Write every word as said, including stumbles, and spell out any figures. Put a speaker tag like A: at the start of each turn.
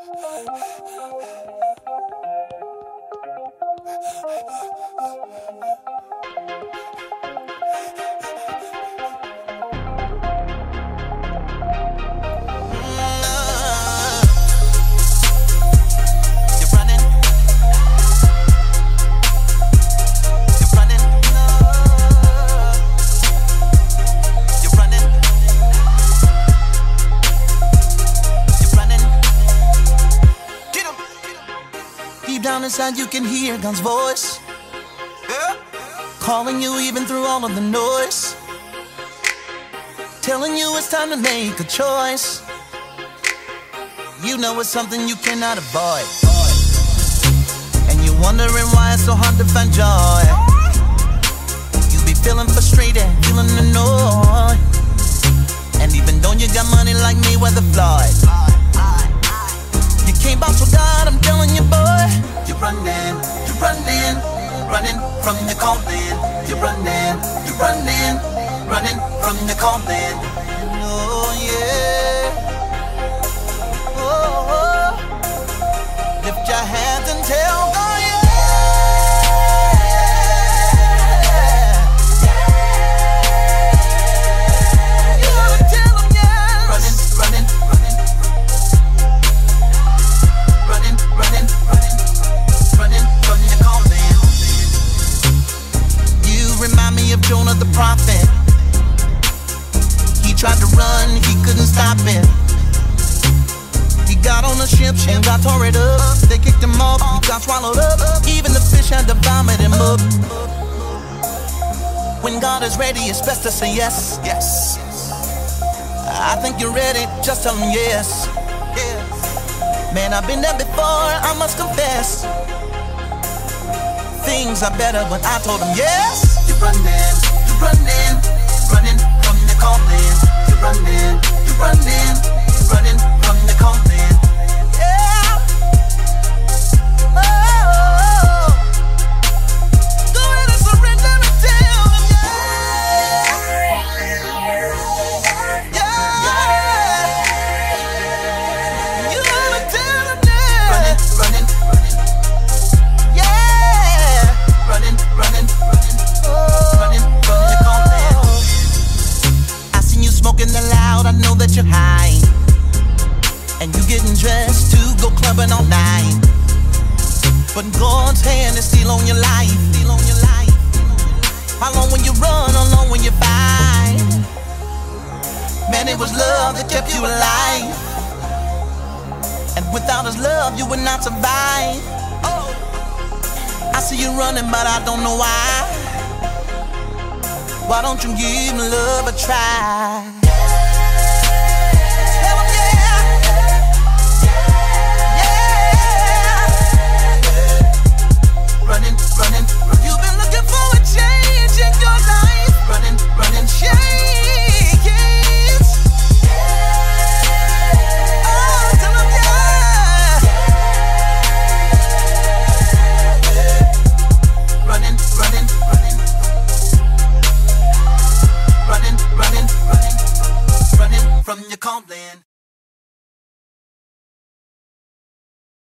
A: Down inside you can hear God's voice, yeah, calling you even through all of the noise, telling you it's time to make a choice. You know it's something you cannot avoid, and you're wondering why it's so hard to find joy. You be feeling frustrated, feeling annoyed, and even though you got money like me, where the Floyd, you can't bounce with God, I'm telling you, boy. You're running, you're running, running from your calling. You're running, you're running, running from your calling. Oh yeah. Oh, oh. Lift your hands and tell God, yeah. You gotta tell them, yeah. Running, running, running, running, running, running. Running from your calling. You remind me of Jonah the prophet. He tried to run, he couldn't stop it. He got on the ship and got tore it up. They kicked him off, he got swallowed up. Even the fish had to vomit him up. When God is ready, it's best to say yes. Yes. I think you're ready, just tell him yes. Yes. Man, I've been there before, I must confess. Things are better when I told him yes. You're running, you're running, running from your calling. You're running, you're running, running from your calling. Yeah. Oh, go ahead and surrender and tell him yeah. Yeah. You gotta tell him yeah. Running, running, running. Running, running, running, oh, running from your calling. I seen you smoking that loud, I know that you're high, and you getting dressed to go clubbing all night. But God's hand is still on your life, still on your life. How long will you run, how long will you fight? Man, it was love that kept you alive, and without his love you would not survive. I see you running, but I don't know why. Why don't you give love a try?